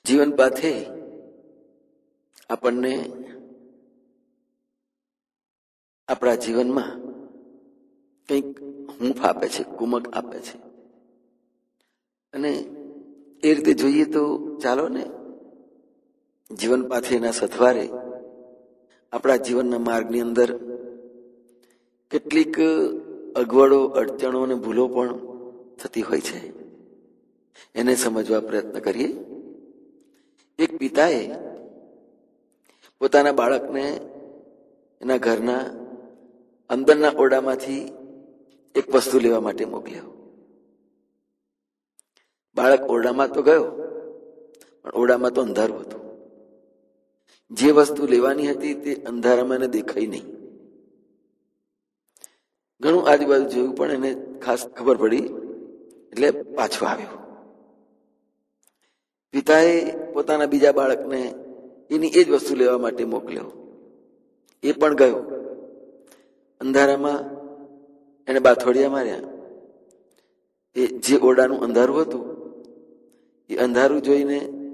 જીવન પાથે આપણને આપણા જીવનમાં કંઈક હૂંફ આપે છે, કુમક આપે છે. અને એ રીતે જોઈએ તો ચાલો ને જીવન પાથેના સથવારે આપણા જીવનના માર્ગની અંદર કેટલીક અગવડો, અડચણો અને ભૂલો પણ થતી હોય છે. એને સમજવા પ્રયત્ન કરીએ. એક પિતાએ પોતાના બાળકને એના ઘરના અંદરના ઓરડામાંથી એક વસ્તુ લેવા માટે મોકલ્યો. બાળક ઓરડામાં તો ગયો, પણ ઓરડામાં તો અંધારું હતું. જે વસ્તુ લેવાની હતી તે અંધારામાં એને દેખાઈ નહીં. ઘણું આજુબાજુ જોયું, પણ એને ખાસ ખબર પડી એટલે પાછો આવ્યો. પિતાએ પોતાના બીજા બાળકને એની એ જ વસ્તુ લેવા માટે મોકલ્યો. એ પણ ગયો. અંધારામાં એને બાથોડિયા માર્યા. એ જે ઓરડાનું અંધારું હતું એ અંધારું જોઈને